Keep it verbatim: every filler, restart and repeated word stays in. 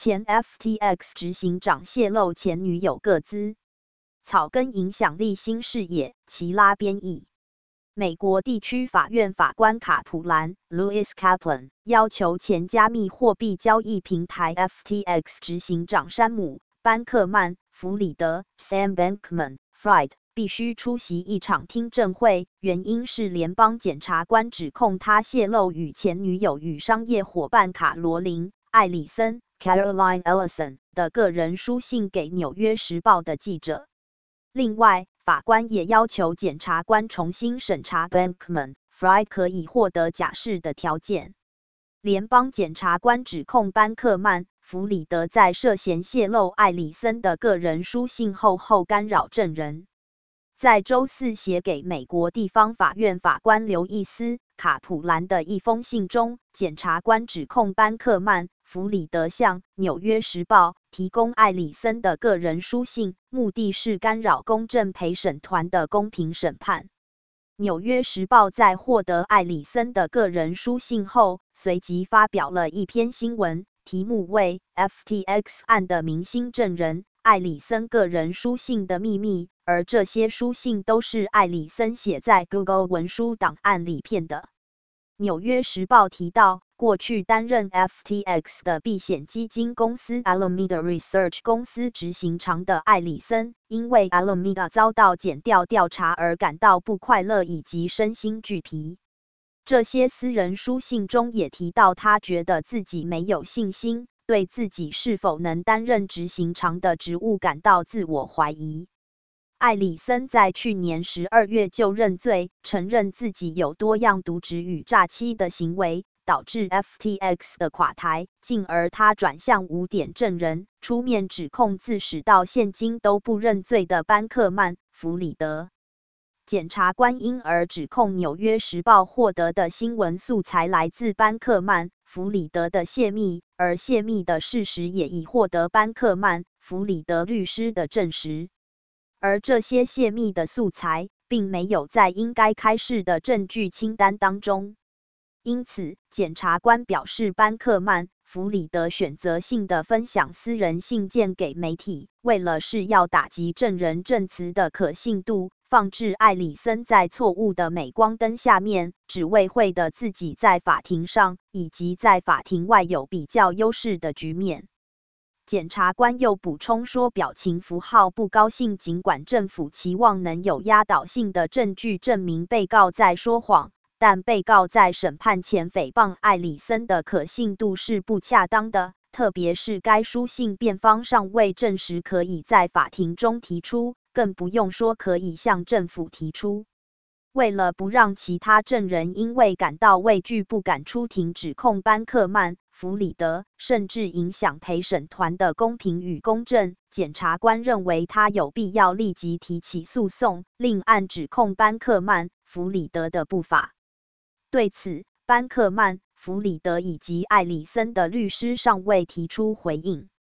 前 F T X 执行长泄露前女友个资，草根影响力新视野，齐拉编译。美国地区法院法官卡普兰 （Louis Kaplan） 要求前加密货币交易平台 F T X 执行长山姆·班克曼·弗里德 （Sam Bankman-Fried） 必须出席一场听证会，原因是联邦检察官指控他泄露与前女友与商业伙伴卡罗琳·艾里森 （Caroline Ellison） 的个人书信给《纽约时报》的记者。另外，法官也要求检察官重新审查 Bankman-Fried 可以获得假释的条件。联邦检察官指控班克曼·弗里德在涉嫌泄露艾里森的个人书信后后干扰证人。在周四写给美国地方法院法官刘易斯·卡普兰的一封信中，检察官指控班克曼·弗里德向《纽约时报》提供艾里森的个人书信，目的是干扰公正陪审团的公平审判。《纽约时报》在获得艾里森的个人书信后，随即发表了一篇新闻，题目为 F T X 案的明星证人艾里森个人书信的秘密，而这些书信都是艾里森写在 Google 文书档案里片的。《纽约时报》提到，过去担任 F T X 的避险基金公司 Alameda Research 公司执行长的艾里森，因为 Alameda 遭到检调调查而感到不快乐以及身心俱疲。这些私人书信中也提到他觉得自己没有信心，对自己是否能担任执行长的职务感到自我怀疑。艾里森在去年十二月就认罪，承认自己有多样渎职与诈欺的行为，导致 F T X 的垮台，进而他转向无点证人，出面指控自始到现今都不认罪的班克曼·弗里德。检察官因而指控《纽约时报》获得的新闻素材来自班克曼·弗里德的泄密，而泄密的事实也已获得班克曼·弗里德律师的证实。而这些泄密的素材并没有在应该开示的证据清单当中。因此，检察官表示班克曼·弗里德选择性的分享私人信件给媒体，为了是要打击证人证词的可信度，放置艾里森在错误的镁光灯下面，只为会的自己在法庭上以及在法庭外有比较优势的局面。检察官又补充说，表情符号不高兴，尽管政府期望能有压倒性的证据证明被告在说谎，但被告在审判前诽谤艾里森的可信度是不恰当的，特别是该书信辩方尚未证实可以在法庭中提出，更不用说可以向政府提出。为了不让其他证人因为感到畏惧不敢出庭指控班克曼·弗里德，甚至影响陪审团的公平与公正，检察官认为他有必要立即提起诉讼，另案指控班克曼·弗里德的不法。对此，班克曼·弗里德以及艾里森的律师尚未提出回应。